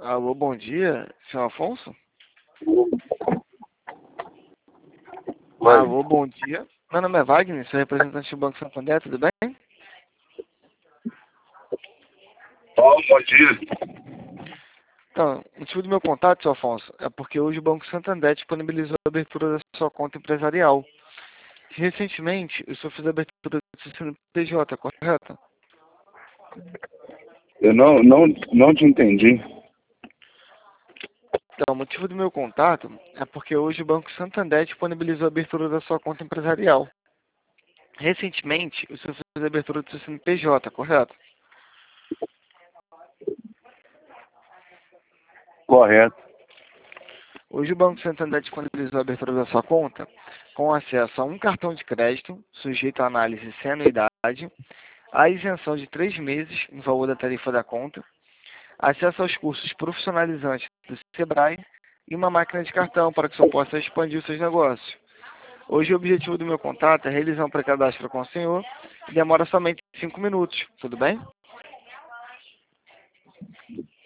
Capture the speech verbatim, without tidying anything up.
Alô, bom dia, senhor Afonso? Vai. Alô, bom dia. Meu nome é Wagner, sou representante do Banco Santander, tudo bem? Ó, bom dia. Então, o motivo do meu contato, senhor Afonso, é porque hoje o Banco Santander disponibilizou a abertura da sua conta empresarial. Recentemente, o senhor fez a abertura do seu C N P J, correto? Eu não, não, não te entendi. Então, o motivo do meu contato é porque hoje o Banco Santander disponibilizou a abertura da sua conta empresarial. Recentemente, o senhor fez a abertura do seu C N P J, correto? Correto. Hoje o Banco Santander disponibilizou a abertura da sua conta com acesso a um cartão de crédito, sujeito à análise sem anuidade, a isenção de três meses no valor da tarifa da conta, acesso aos cursos profissionalizantes do Sebrae e uma máquina de cartão para que o senhor possa expandir os seus negócios. Hoje o objetivo do meu contato é realizar um pré-cadastro com o senhor e demora somente cinco minutos, tudo bem?